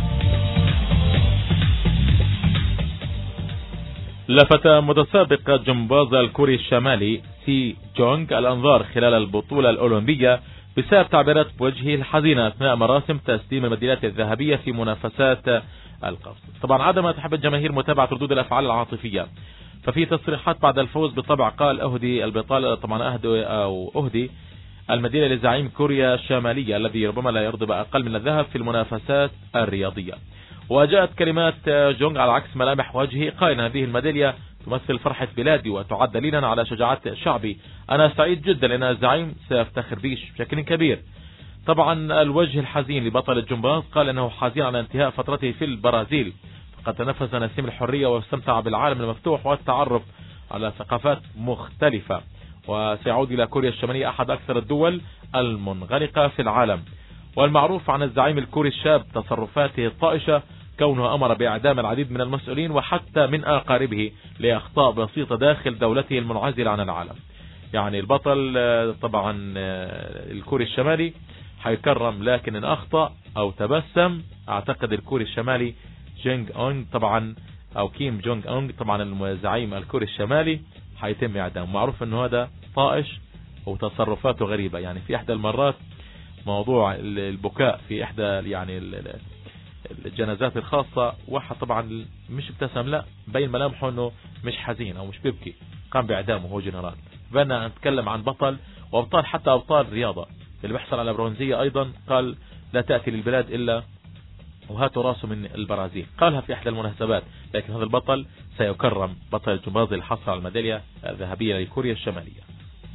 لفت متسابق جمباز الكوري الشمالي سي جونغ الأنظار خلال البطولة الأولمبية بسبب تعبيرات بوجهه الحزينة أثناء مراسم تسليم الميداليات الذهبية في منافسات القفز. طبعا عدم تحب الجماهير متابعة ردود الأفعال العاطفية، ففي تصريحات بعد الفوز بالطبع قال أهدي البطالة طبعا أهدي أو أهدي الميدالية لزعيم كوريا الشمالية الذي ربما لا يرضى بأقل من الذهب في المنافسات الرياضية. وجاءت كلمات جونغ على عكس ملامح وجهه قائلا هذه الميدالية تمثل فرحة بلادي وتعد دليلا على شجاعة شعبي، أنا سعيد جدا لأن الزعيم سيفتخر بي بشكل كبير. طبعا الوجه الحزين لبطل الجمباز قال أنه حزين على انتهاء فترته في البرازيل، فقد تنفس نسيم الحرية واستمتع بالعالم المفتوح والتعرف على ثقافات مختلفة، وسيعود إلى كوريا الشمالية أحد أكثر الدول المنغلقة في العالم. والمعروف عن الزعيم الكوري الشاب تصرفاته الطائشة، كونه أمر بإعدام العديد من المسؤولين وحتى من أقاربه لأخطاء بسيطة داخل دولته المنعزلة عن العالم. يعني البطل طبعا الكوري الشمالي حيكرم، لكن إن أخطأ أو تبسم أعتقد الكوري الشمالي جونغ أونغ طبعا أو كيم جونغ أونغ طبعا الزعيم الكوري الشمالي حيتم إعدامه. معروف أنه هذا طائش وتصرفاته غريبة. يعني في إحدى المرات موضوع البكاء في إحدى يعني الجنازات الخاصة، واحد طبعا مش ابتسم، لا بين ملامحه أنه مش حزين أو مش بيبكي، قام بإعدامه هو جنرال. فأنا نتكلم عن بطل وأبطال حتى أبطال رياضة اللي بيحصل على برونزية أيضا قال لا تأتي للبلاد إلا وهاتوا راسه من البرازيل، قالها في إحدى المناسبات. لكن هذا البطل سيكرم، بطل الجمباز اللي حصل على الميدالية الذهبية لكوريا الشمالية.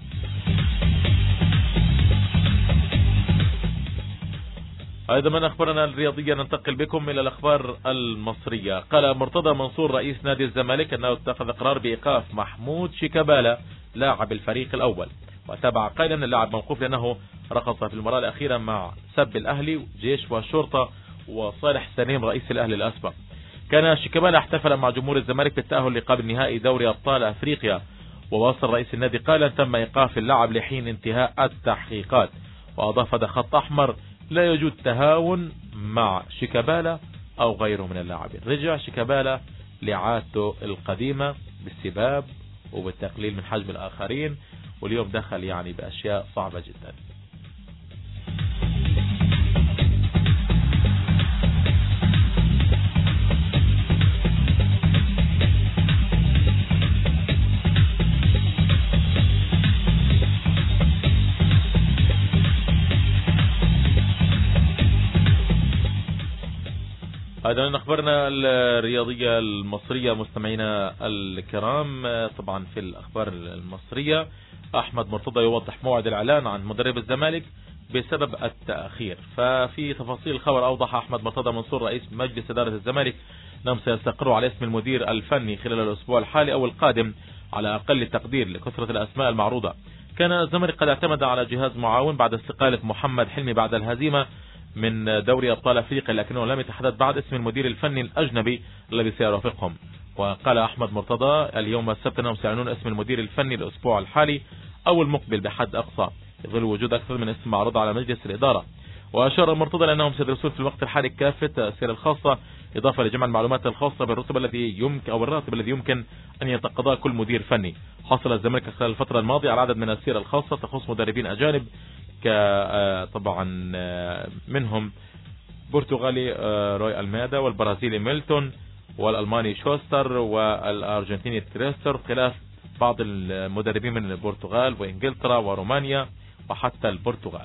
أيضا من أخبارنا الرياضية ننتقل بكم إلى الأخبار المصرية. قال مرتضى منصور رئيس نادي الزمالك أنه اتخذ قرار بإيقاف محمود شيكابالا لاعب الفريق الأول، وتابع قائلا أن اللاعب موقوف لأنه رقص في المباراة الأخيرة مع سب الأهلي والجيش والشرطة وصالح سليم رئيس الأهلي الأسبق. كان شيكابالا احتفل مع جمهور الزمالك بالتأهل لقبل نهائي دوري أبطال أفريقيا، وواصل رئيس النادي قائلا تم إيقاف اللاعب لحين انتهاء التحقيقات، وأضاف هذا خط أحمر لا يوجد تهاون مع شيكابالا أو غيره من اللاعبين. رجع شيكابالا لعادته القديمة بالسباب وبالتقليل من حجم الآخرين، واليوم دخل يعني بأشياء صعبة جدا. هذا من أخبارنا الرياضية المصرية. مستمعينا الكرام طبعا في الأخبار المصرية أحمد مرتضى يوضح موعد الإعلان عن مدرب الزمالك بسبب التأخير. ففي تفاصيل الخبر أوضح أحمد مرتضى منصور رئيس مجلس إدارة الزمالك أنهم سيستقروا على اسم المدير الفني خلال الأسبوع الحالي أو القادم على أقل تقدير لكثرة الأسماء المعروضة. كان الزمالك قد اعتمد على جهاز معاون بعد استقالة محمد حلمي بعد الهزيمة من دوري أبطال أفريقيا، لكنه لم يتحدد بعد اسم المدير الفني الأجنبي الذي سيرافقهم. وقال أحمد مرتضى اليوم السبت أنهم سيعلنون اسم المدير الفني الأسبوع الحالي أو المقبل بحد أقصى، يظل وجود أكثر من اسم معروض على مجلس الإدارة. وأشار المرتضى لأنهم سيدرسون في الوقت الحالي كافة الأسئلة الخاصة إضافة لجمع المعلومات الخاصة بالرتب الذي يمكن أو الراتب الذي يمكن أن يتقاضاه كل مدير فني. حصل الزمالك خلال الفترة الماضية على عدد من الأسئلة الخاصة تخص مدربين أجانب ك طبعا منهم برتغالي روي ألمادا والبرازيلي ميلتون والألماني شوستر والأرجنتيني تريستر، خلاف بعض المدربين من البرتغال وإنجلترا ورومانيا وحتى البرتغال.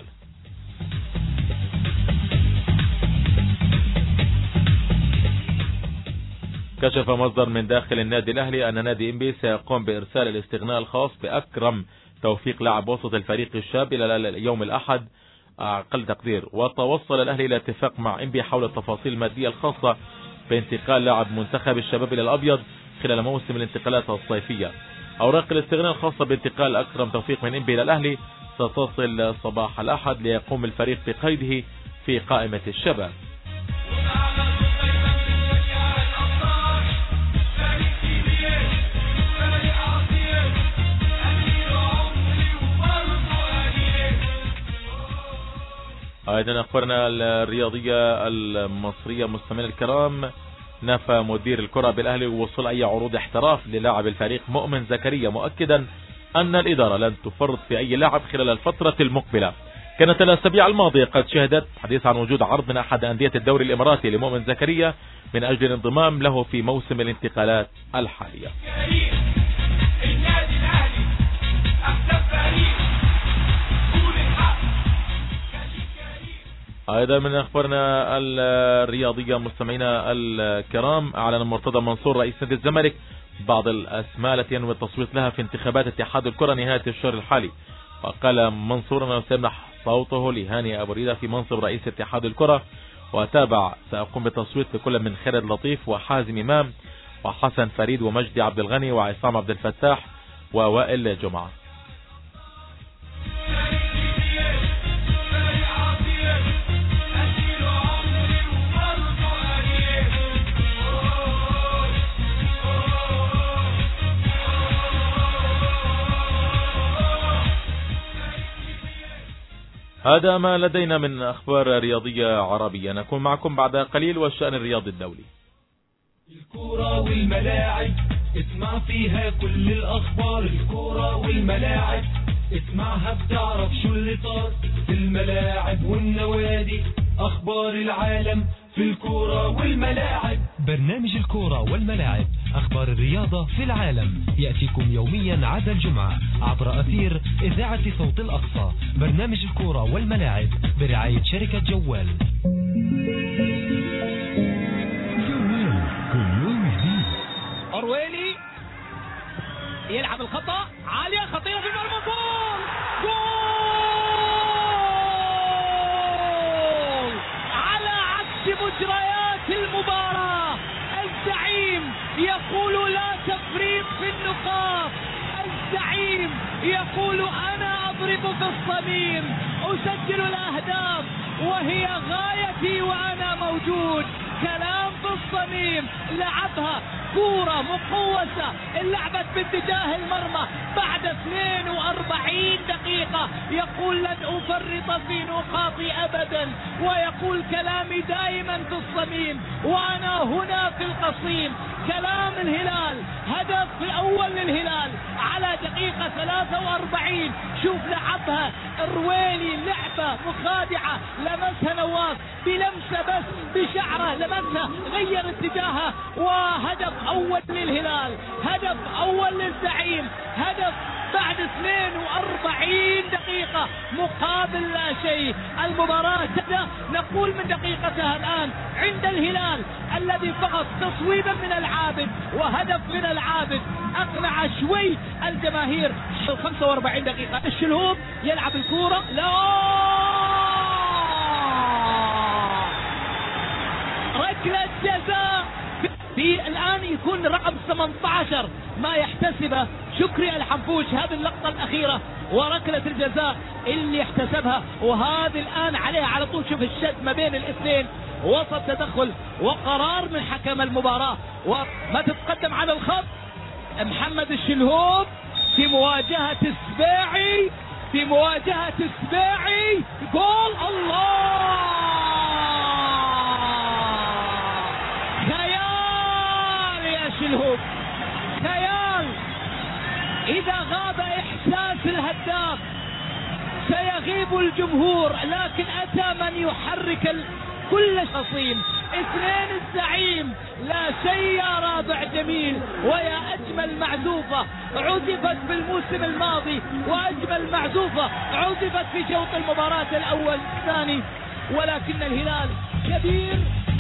كشف مصدر من داخل النادي الأهلي أن نادي إنبي سيقوم بإرسال الاستغناء الخاص بأكرم توفيق لاعب وسط الفريق الشاب إلى يوم الأحد أقل تقدير. وتوصل الأهلي إلى اتفاق مع إنبي حول التفاصيل المادية الخاصة بانتقال لاعب منتخب الشباب إلى الأبيض خلال موسم الانتقالات الصيفية. أوراق الاستغناء الخاصة بانتقال أكرم توفيق من إنبي إلى الأهلي ستصل صباح الأحد ليقوم الفريق بقيده في قائمة الشباب. أيضا أخبرنا الرياضية المصرية مستمعينا الكرام، نفى مدير الكرة بالأهلي وصول أي عروض احتراف للاعب الفريق مؤمن زكريا، مؤكدا أن الإدارة لن تفرط في أي لاعب خلال الفترة المقبلة. كانت الأسابيع الماضية قد شهدت حديث عن وجود عرض من أحد أندية الدوري الإماراتي لمؤمن زكريا من أجل الانضمام له في موسم الانتقالات الحالية. أيضا من أخبارنا الرياضية مستمعينا الكرام، أعلن مرتضى منصور رئيس نادي الزمالك بعض الأسماء التي ينوي التصويت لها في انتخابات اتحاد الكرة نهاية الشهر الحالي. وقال منصور أنه سيمنح صوته لهاني أبو ريدة في منصب رئيس اتحاد الكرة، وتابع سأقوم بالتصويت لكل من خالد لطيف وحازم إمام وحسن فريد ومجدي عبد الغني وعصام عبد الفتاح ووائل جمعة. هذا ما لدينا من أخبار رياضية عربية، نكون معكم بعد قليل والشأن الرياضي الدولي. الكرة والملاعب اسمع فيها كل الأخبار، الكرة والملاعب اسمعها بتعرف شو اللي صار في الملاعب والنوادي، أخبار العالم في الكرة والملاعب. برنامج الكرة والملاعب، أخبار الرياضة في العالم، يأتيكم يوميا عدا الجمعة عبر أثير إذاعة صوت الأقصى. برنامج الكرة والملاعب برعاية شركة جوال. جوال كل يوم جديد. أرويلي يلعب الخطأ عالية خطيرة في المرمى، جول جول على عكس مجريات المباراة. الزعيم يقول لا تفريط في النقاط، الزعيم يقول أنا أضرب في الصميم، أسجل الأهداف وهي غايتي وأنا موجود. كلام في الصميم، لعبها كورة مقوسة اللعبت باتجاه المرمى بعد اثنين وأربعين دقيقة. يقول لن أفرط في نقاطي أبدا، ويقول كلامي دائما في الصميم وأنا هنا في القصيم. كلام الهلال، هدف في أول للهلال على دقيقة ثلاثة وأربعين. شوف لعبها الرويلي، لعبة مخادعة لمسها نواف بلمسة بس بشعره، لمسها غير اتجاهها، وهدف أول للهلال، هدف أول للزعيم، هدف بعد اثنين وأربعين دقيقة مقابل لا شيء. المباراة تبدأ نقول من دقيقتها الآن عند الهلال الذي فقط تصويبا من العابد وهدف من العابد أقنع شوي الجماهير. خمسة وأربعين دقيقة الشلهوب يلعب الكورة، لا ركلة جزاء في الآن يكون رقم ثمانية عشر ما يحتسبه شكري الحنفوش. هذه اللقطة الأخيرة وركلة الجزاء اللي احتسبها، وهذه الآن عليها على طول. شوف الشد ما بين الاثنين، وسط تدخل وقرار من حكم المباراة. وما تتقدم على الخط محمد الشلهوب في مواجهة السباعي في مواجهة السباعي. جول الله، خيال يا شلهوب، خيال. إذا غاب إحساس الهداف سيغيب الجمهور، لكن أتى من يحرك كل خصيم. اثنين الزعيم، لا شيء يا رابع جميل. ويا أجمل معزوفة عزفت في الموسم الماضي، وأجمل معزوفة عزفت في شوط المباراة الأول الثاني، ولكن الهلال كبير.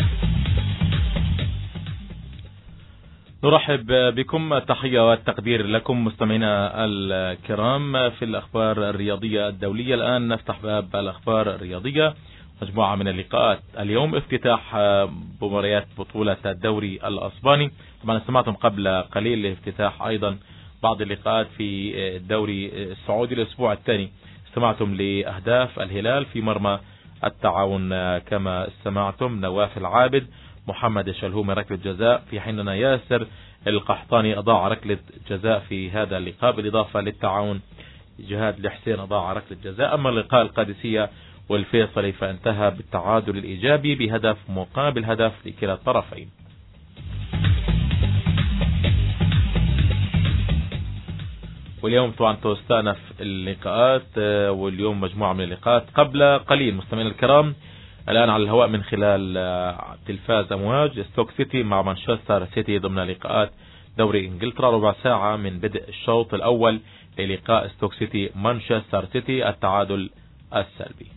نرحب بكم، التحية والتقدير لكم مستمعينا الكرام في الأخبار الرياضية الدولية. الآن نفتح باب الأخبار الرياضية، مجموعة من اللقاءات اليوم. افتتاح مباريات بطولة الدوري الأسباني، طبعا سمعتم قبل قليل لافتتاح أيضا بعض اللقاءات في الدوري السعودي الأسبوع الثاني. استمعتم لأهداف الهلال في مرمى التعاون كما استمعتم نواف العابد، محمد الشلهومي ركلة جزاء، في حين أن ياسر القحطاني أضاع ركلة جزاء في هذا اللقاء، بالإضافة للتعاون جهاد الحسين أضاع ركلة جزاء. أما اللقاء القادسية والفيصلي فانتهى بالتعادل الإيجابي بهدف مقابل هدف لكلا الطرفين. واليوم طبعا تستأنف اللقاءات، واليوم مجموعة من اللقاءات. قبل قليل مستمعينا الكرام الآن على الهواء من خلال تلفاز أمواج، ستوك سيتي مع مانشستر سيتي ضمن لقاءات دوري إنجلترا، ربع ساعة من بدء الشوط الأول للقاء ستوك سيتي مانشستر سيتي، التعادل السلبي.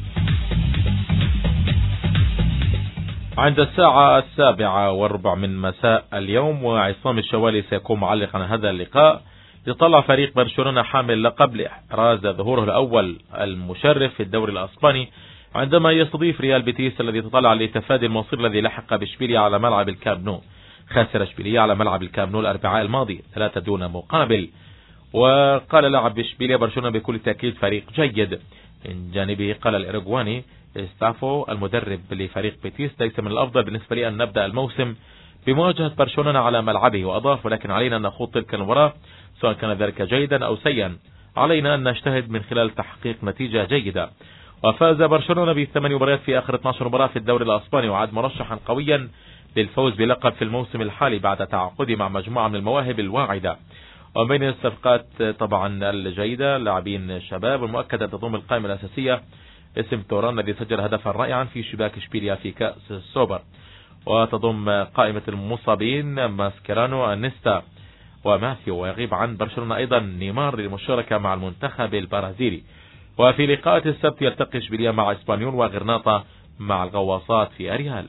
عند الساعة السابعة والربع من مساء اليوم، وعصام الشوالي سيكون معلقا عن هذا اللقاء، يطلع فريق برشلونة حامل لقب لإحراز ظهوره الأول المشرف في الدوري الأسباني عندما يستضيف ريال بيتيس الذي يتطلع لتفادي المصير الذي لحق بإشبيلية على ملعب الكامب نو. خسر إشبيلية على ملعب الكامب نو الأربعاء الماضي ثلاثة دون مقابل، وقال لاعب إشبيلية برشلونة بكل تأكيد فريق جيد. من جانبه قال الإيروغواني ستافو المدرب لفريق بيتيس ليس من الأفضل بالنسبة لي أن نبدأ الموسم بمواجهة برشلونة على ملعبه، وأضاف ولكن علينا أن نخوض تلك المباراة سواء كان ذلك جيدا أو سيئا، علينا أن نجتهد من خلال تحقيق نتيجة جيدة. وفاز برشلونة بثمان مباريات في آخر اثنتي عشرة مباراة في الدوري الأسباني، وعاد مرشحا قويا للفوز بلقب في الموسم الحالي بعد تعاقده مع مجموعة من المواهب الواعدة. وبين الصفقات طبعا الجيدة لاعبين شباب، المؤكد أن تضم القائمة الأساسية اسم توران الذي سجل هدفا رائعا في شباك إشبيلية في كأس السوبر، وتضم قائمة المصابين ماسكيرانو انيستا وماثيو، ويغيب عن برشلونة أيضا نيمار للمشاركة مع المنتخب البرازيلي. وفي لقاءات السبت يلتقي إشبيلية مع إسبانيول وغرناطة مع الغواصات في أريال.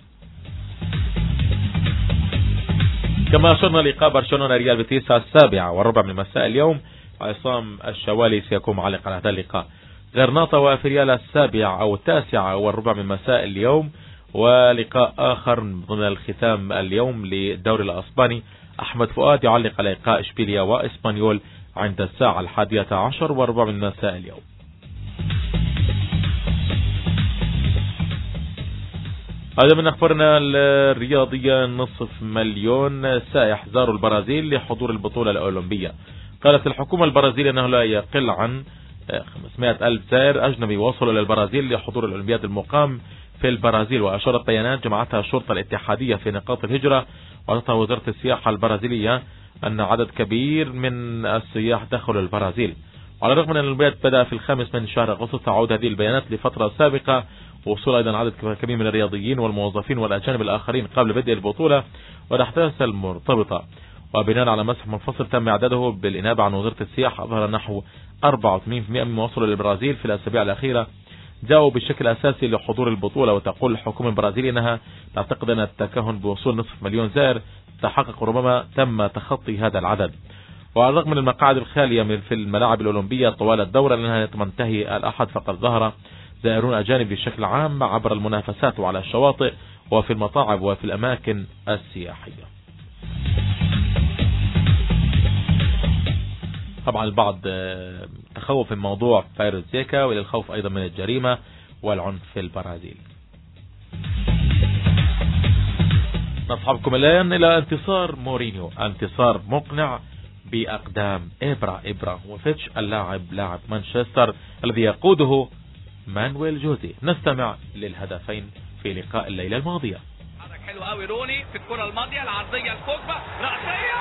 كما أشرنا لقاء برشلونة ريال بيتيس السابعة والربع من مساء اليوم، عصام الشوالي سيكون معلق على هذا اللقاء. غرناطة وفريال السابعة أو التاسعة والربع من مساء اليوم، ولقاء آخر ضمن الختام اليوم للدوري الأسباني، أحمد فؤاد يعلق على لقاء إشبيلية وإسبانيول عند الساعة الحادية عشر والربع من مساء اليوم. هذا من أخبارنا الرياضية. نصف مليون سائح زاروا البرازيل لحضور البطولة الأولمبية. قالت الحكومة البرازيلية أنه لا يقل عن خمسمائة ألف زائر أجنبي وصلوا إلى البرازيل لحضور الأولمبياد المقام في البرازيل. وأشارت بيانات جمعتها الشرطة الاتحادية في نقاط الهجرة وأعطتها وزارة السياحة البرازيلية أن عدد كبير من السياح دخلوا البرازيل. وعلى الرغم من أن الأولمبياد بدأ في الخامس من شهر أغسطس، تعود هذه البيانات لفترة سابقة، ووصول أيضا عدد كبير من الرياضيين والموظفين والأجانب الآخرين قبل بدء البطولة والأحداث المرتبطة. وبناء على مسح منفصل تم إعداده بالإنابة عن وزارة السياحة، أظهر نحو أربعة وثمانين بالمئة ممن وصلوا للبرازيل في الأسابيع الأخيرة جاءوا بشكل أساسي لحضور البطولة. وتقول الحكومة البرازيلية أنها تعتقد أن التكهن بوصول نصف مليون زائر تحقق، ربما تم تخطي هذا العدد. وعلى الرغم من المقاعد الخالية من في الملاعب الأولمبية طوال الدورة لأنها تنتهي الأحد، فقد ظهر زائرون أجانب بشكل عام عبر المنافسات وعلى الشواطئ وفي المطاعم وفي الأماكن السياحية. طبعا البعض تخوف من موضوع فيروس زيكا، وللخوف أيضا من الجريمة والعنف في البرازيل. نصحبكم الآن إلى انتصار مورينيو، انتصار مقنع بأقدام إبرا إبراهيموفيتش اللاعب لاعب مانشستر الذي يقوده مانويل جوزي. نستمع للهدفين في لقاء الليلة الماضية. حلو قوي روني في الكرة الماضية العرضية الكوكبة رأسية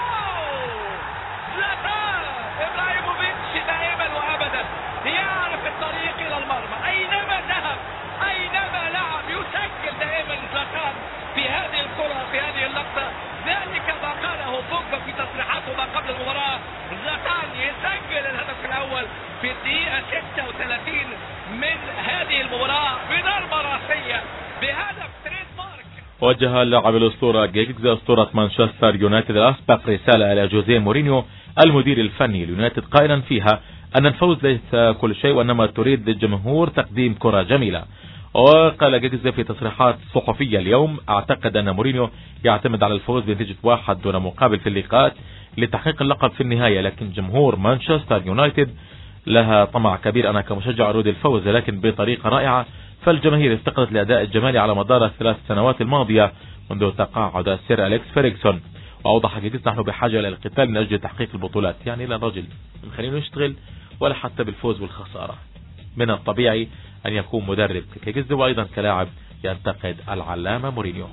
زلاتان إبراهيموفيتش دائما وأبدا يعرف الطريق إلى المرمى أينما ذهب أينما لعب يسجل دائما زلاتان في هذه الكرة في هذه اللقطة. ذلك ما قاله بوجبا في تصريحاته ما قبل المباراة. زلاتان يسجل الهدف الأول في الدقيقة ستة وثلاثين من هذه المباراة بضربة رأسية بهدف تريد مارك. وجه اللاعب الأسطورة جيجز أسطورة مانشستر يونايتد الأسبق رسالة إلى جوزيه مورينيو المدير الفني لليونايتد قائلا فيها أن الفوز ليس كل شيء وإنما تريد الجمهور تقديم كرة جميلة. وقال جيجز في تصريحات صحفية اليوم أعتقد أن مورينيو يعتمد على الفوز بنتيجة واحد دون مقابل في اللقاءات لتحقيق اللقب في النهاية، لكن جمهور مانشستر يونايتد لها طمع كبير. أنا كمشجع أريد الفوز لكن بطريقة رائعة، فالجماهير افتقدت الأداء الجمالي على مدار الثلاث سنوات الماضية منذ تقاعد السير أليكس فيرغسون. وأوضح جيجز نحن بحاجة إلى القتال من أجل تحقيق البطولات، يعني لا الرجل خلينا نشتغل ولا حتى بالفوز والخسارة. من الطبيعي أن يكون مدرب كجيجز وأيضا كلاعب ينتقد العلامة مورينيو.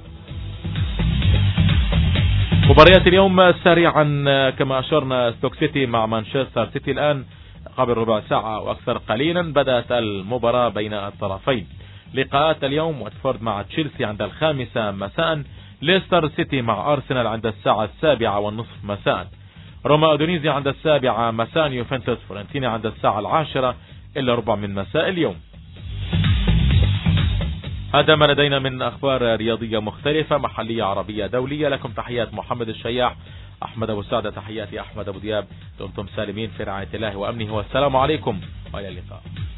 مباريات اليوم سريعا كما أشرنا، ستوك سيتي مع مانشستر سيتي الآن قبل ربع ساعة وأكثر قليلا بدأت المباراة بين الطرفين. لقاءات اليوم: واتفورد مع تشيلسي عند الخامسة مساء، ليستر سيتي مع أرسنال عند الساعة السابعة والنصف مساء، روما أودونيزي عند السابعة مساء، يوفنتوس فورنتينا عند الساعة العاشرة إلا ربع من مساء اليوم. هذا ما لدينا من أخبار رياضية مختلفة محلية عربية دولية. لكم تحيات محمد الشياح، أحمد أبو سعدة، تحياتي أحمد أبو دياب. دمتم سالمين في رعاية الله وأمنه، والسلام عليكم وإلى اللقاء.